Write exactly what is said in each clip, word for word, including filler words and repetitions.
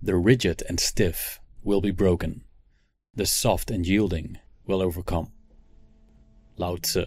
The rigid and stiff will be broken. The soft and yielding will overcome. Lao Tzu.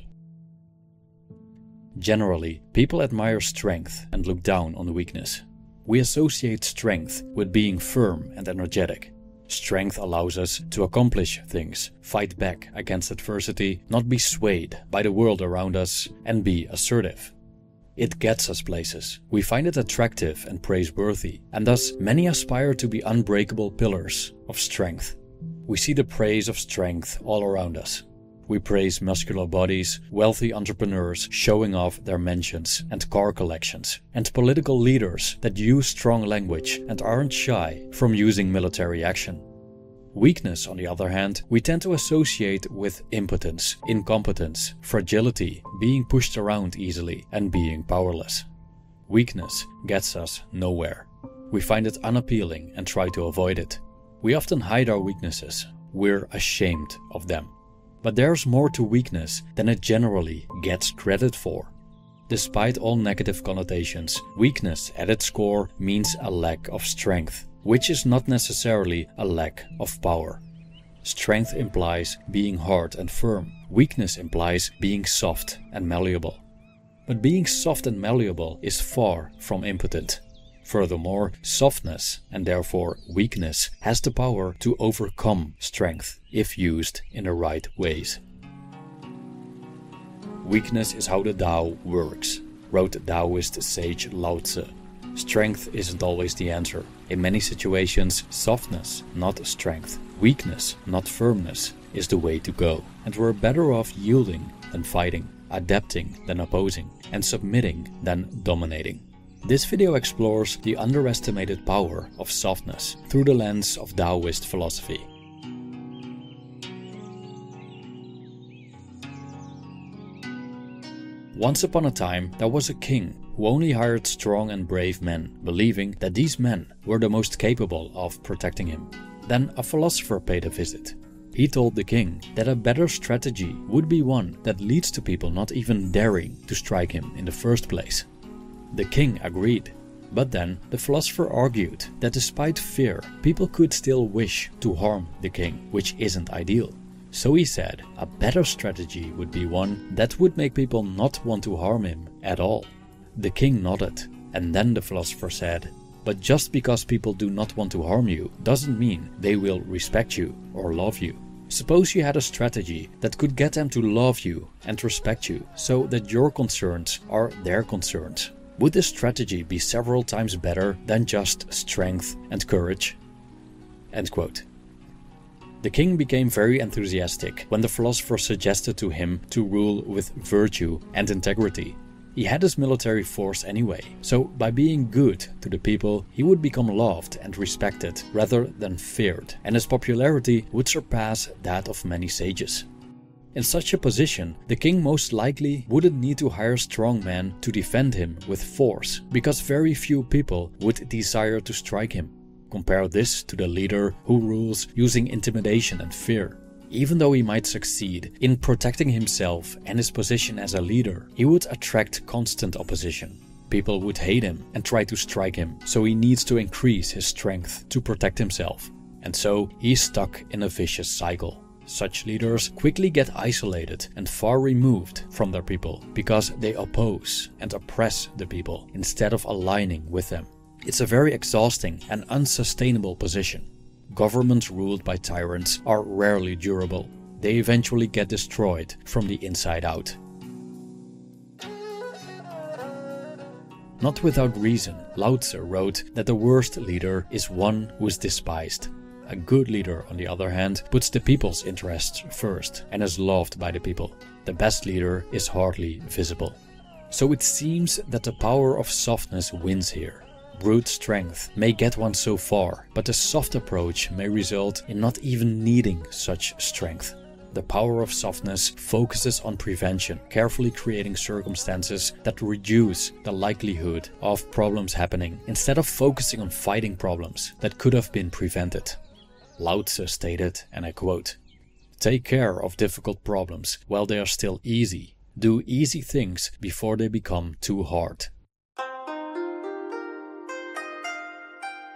Generally, people admire strength and look down on weakness. We associate strength with being firm and energetic. Strength allows us to accomplish things, fight back against adversity, not be swayed by the world around us, and be assertive. It gets us places. We find it attractive and praiseworthy, and thus many aspire to be unbreakable pillars of strength. We see the praise of strength all around us. We praise muscular bodies, wealthy entrepreneurs showing off their mansions and car collections, and political leaders that use strong language and aren't shy from using military action. Weakness, on the other hand, we tend to associate with impotence, incompetence, fragility, being pushed around easily, and being powerless. Weakness gets us nowhere. We find it unappealing and try to avoid it. We often hide our weaknesses. We're ashamed of them. But there's more to weakness than it generally gets credit for. Despite all negative connotations, weakness at its core means a lack of strength, which is not necessarily a lack of power. Strength implies being hard and firm. Weakness implies being soft and malleable. But being soft and malleable is far from impotent. Furthermore, softness, and therefore weakness, has the power to overcome strength if used in the right ways. Weakness is how the Tao works, wrote Taoist sage Lao Tzu. Strength isn't always the answer. In many situations, softness, not strength, weakness, not firmness, is the way to go. And we're better off yielding than fighting, adapting than opposing, and submitting than dominating. This video explores the underestimated power of softness through the lens of Taoist philosophy. Once upon a time, there was a king who only hired strong and brave men, believing that these men were the most capable of protecting him. Then a philosopher paid a visit. He told the king that a better strategy would be one that leads to people not even daring to strike him in the first place. The king agreed, but then the philosopher argued that despite fear, people could still wish to harm the king, which isn't ideal. So he said a better strategy would be one that would make people not want to harm him at all. The king nodded, and then the philosopher said, "But just because people do not want to harm you doesn't mean they will respect you or love you. Suppose you had a strategy that could get them to love you and respect you, so that your concerns are their concerns. Would this strategy be several times better than just strength and courage?" End quote. The king became very enthusiastic when the philosopher suggested to him to rule with virtue and integrity. He had his military force anyway, so by being good to the people, he would become loved and respected rather than feared, and his popularity would surpass that of many sages. In such a position, the king most likely wouldn't need to hire strong men to defend him with force, because very few people would desire to strike him. Compare this to the leader who rules using intimidation and fear. Even though he might succeed in protecting himself and his position as a leader, he would attract constant opposition. People would hate him and try to strike him, so he needs to increase his strength to protect himself. And so he's stuck in a vicious cycle. Such leaders quickly get isolated and far removed from their people because they oppose and oppress the people instead of aligning with them. It's a very exhausting and unsustainable position. Governments ruled by tyrants are rarely durable. They eventually get destroyed from the inside out. Not without reason, Lao Tzu wrote that the worst leader is one who is despised. A good leader, on the other hand, puts the people's interests first and is loved by the people. The best leader is hardly visible. So it seems that the power of softness wins here. Brute strength may get one so far, but a soft approach may result in not even needing such strength. The power of softness focuses on prevention, carefully creating circumstances that reduce the likelihood of problems happening, instead of focusing on fighting problems that could have been prevented. Lao Tzu stated, and I quote, "Take care of difficult problems while they are still easy. Do easy things before they become too hard."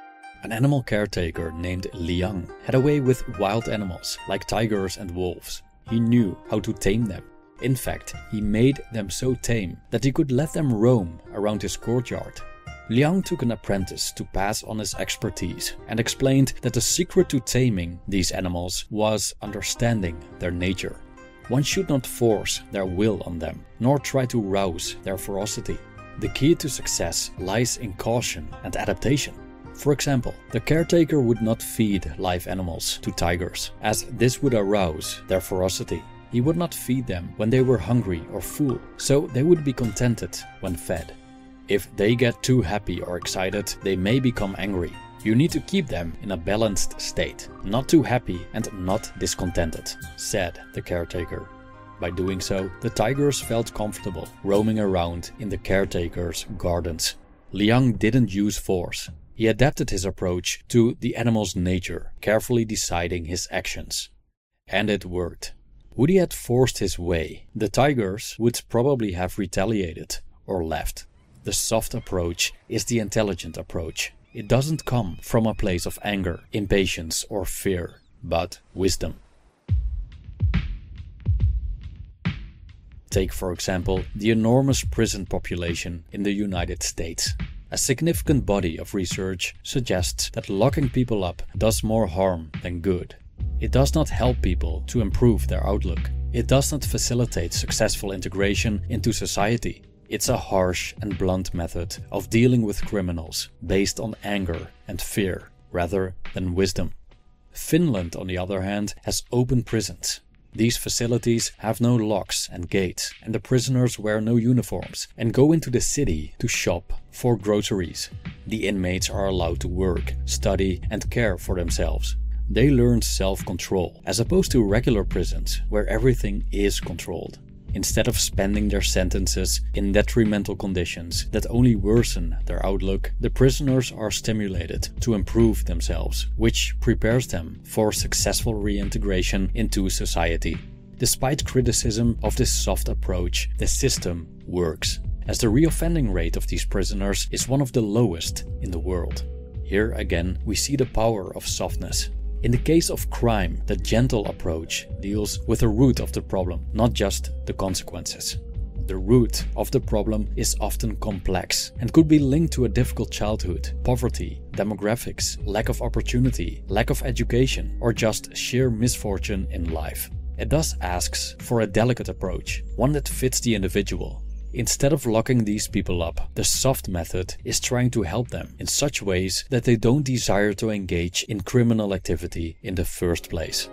An animal caretaker named Liang had a way with wild animals like tigers and wolves. He knew how to tame them. In fact, he made them so tame that he could let them roam around his courtyard. Liang took an apprentice to pass on his expertise and explained that the secret to taming these animals was understanding their nature. One should not force their will on them, nor try to rouse their ferocity. The key to success lies in caution and adaptation. For example, the caretaker would not feed live animals to tigers, as this would arouse their ferocity. He would not feed them when they were hungry or full, so they would be contented when fed. If they get too happy or excited, they may become angry. You need to keep them in a balanced state, not too happy and not discontented, said the caretaker. By doing so, the tigers felt comfortable roaming around in the caretaker's gardens. Liang didn't use force. He adapted his approach to the animal's nature, carefully deciding his actions. And it worked. Would he have forced his way, the tigers would probably have retaliated or left. The soft approach is the intelligent approach. It doesn't come from a place of anger, impatience or fear, but wisdom. Take, for example, the enormous prison population in the United States. A significant body of research suggests that locking people up does more harm than good. It does not help people to improve their outlook. It does not facilitate successful integration into society. It's a harsh and blunt method of dealing with criminals based on anger and fear rather than wisdom. Finland, on the other hand, has open prisons. These facilities have no locks and gates, and the prisoners wear no uniforms and go into the city to shop for groceries. The inmates are allowed to work, study, and care for themselves. They learn self-control, as opposed to regular prisons where everything is controlled. Instead of spending their sentences in detrimental conditions that only worsen their outlook, the prisoners are stimulated to improve themselves, which prepares them for successful reintegration into society. Despite criticism of this soft approach, the system works, as the reoffending rate of these prisoners is one of the lowest in the world. Here again, we see the power of softness. In the case of crime, the gentle approach deals with the root of the problem, not just the consequences. The root of the problem is often complex and could be linked to a difficult childhood, poverty, demographics, lack of opportunity, lack of education, or just sheer misfortune in life. It thus asks for a delicate approach, one that fits the individual. Instead of locking these people up, the soft method is trying to help them in such ways that they don't desire to engage in criminal activity in the first place.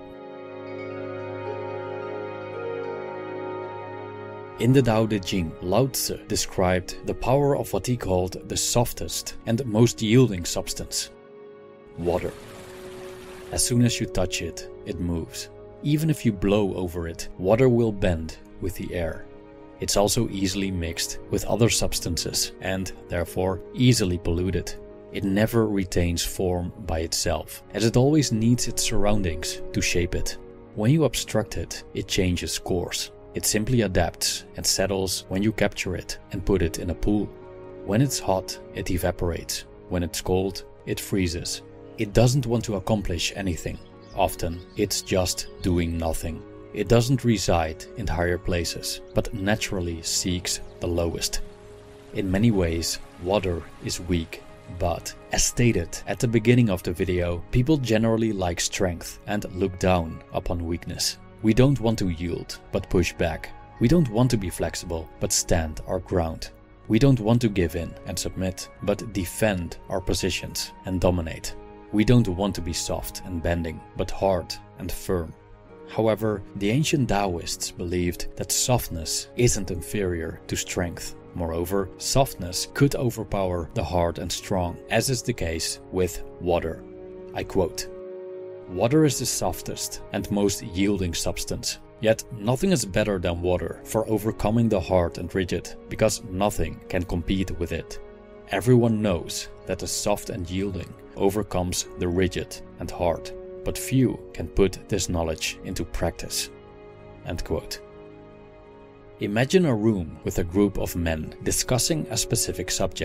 In the Tao Te Ching, Lao Tzu described the power of what he called the softest and most yielding substance: water. As soon as you touch it, it moves. Even if you blow over it, water will bend with the air. It's also easily mixed with other substances and, therefore, easily polluted. It never retains form by itself, as it always needs its surroundings to shape it. When you obstruct it, it changes course. It simply adapts and settles when you capture it and put it in a pool. When it's hot, it evaporates. When it's cold, it freezes. It doesn't want to accomplish anything. Often, it's just doing nothing. It doesn't reside in higher places, but naturally seeks the lowest. In many ways, water is weak, but as stated at the beginning of the video, people generally like strength and look down upon weakness. We don't want to yield, but push back. We don't want to be flexible, but stand our ground. We don't want to give in and submit, but defend our positions and dominate. We don't want to be soft and bending, but hard and firm. However, the ancient Taoists believed that softness isn't inferior to strength. Moreover, softness could overpower the hard and strong, as is the case with water. I quote, "Water is the softest and most yielding substance. Yet nothing is better than water for overcoming the hard and rigid, because nothing can compete with it. Everyone knows that the soft and yielding overcomes the rigid and hard. But few can put this knowledge into practice." End quote. Imagine a room with a group of men discussing a specific subject.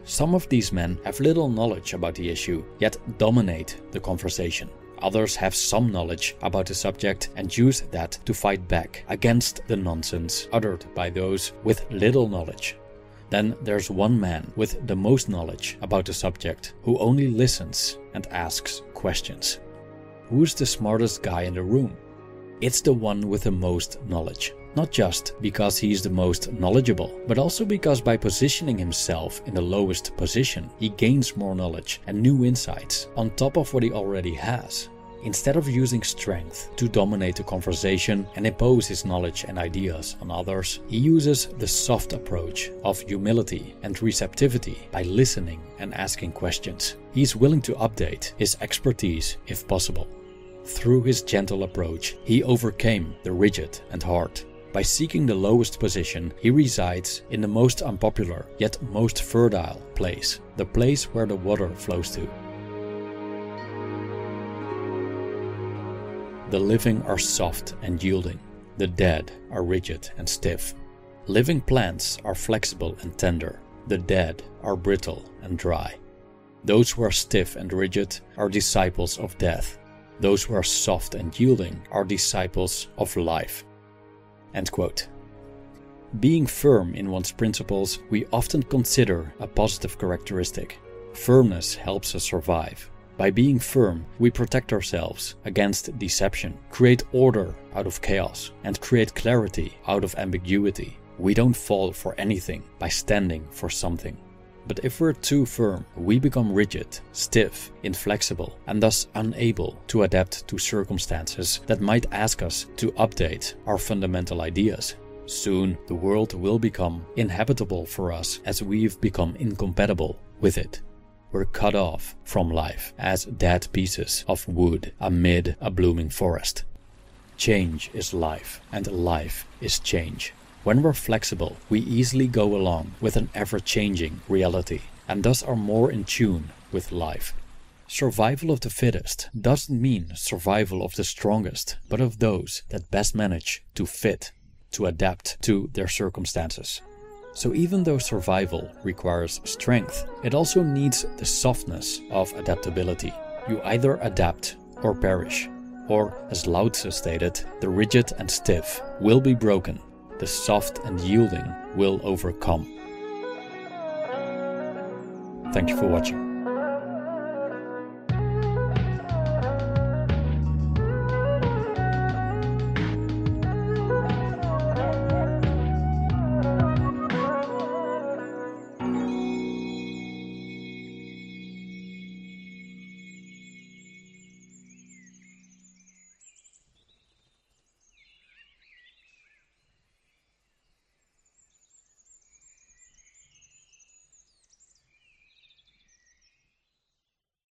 Some of these men have little knowledge about the issue, yet dominate the conversation. Others have some knowledge about the subject and use that to fight back against the nonsense uttered by those with little knowledge. Then there's one man with the most knowledge about the subject who only listens and asks questions. Who's the smartest guy in the room? It's the one with the most knowledge. Not just because he is the most knowledgeable, but also because by positioning himself in the lowest position, he gains more knowledge and new insights on top of what he already has. Instead of using strength to dominate the conversation and impose his knowledge and ideas on others, he uses the soft approach of humility and receptivity by listening and asking questions. He is willing to update his expertise if possible. Through his gentle approach, he overcame the rigid and hard. By seeking the lowest position, he resides in the most unpopular yet most fertile place, the place where the water flows to. The living are soft and yielding, the dead are rigid and stiff. Living plants are flexible and tender, the dead are brittle and dry. Those who are stiff and rigid are disciples of death. Those who are soft and yielding are disciples of life. End quote. Being firm in one's principles we often consider a positive characteristic. Firmness helps us survive. By being firm, we protect ourselves against deception, create order out of chaos, and create clarity out of ambiguity. We don't fall for anything by standing for something. But if we're too firm, we become rigid, stiff, inflexible, and thus unable to adapt to circumstances that might ask us to update our fundamental ideas. Soon, the world will become inhabitable for us as we've become incompatible with it. We're cut off from life as dead pieces of wood amid a blooming forest. Change is life, and life is change. When we're flexible, we easily go along with an ever-changing reality, and thus are more in tune with life. Survival of the fittest doesn't mean survival of the strongest, but of those that best manage to fit, to adapt to their circumstances. So even though survival requires strength, it also needs the softness of adaptability. You either adapt or perish. Or, as Lao Tzu stated, the rigid and stiff will be broken. The soft and yielding will overcome. Thank you for watching.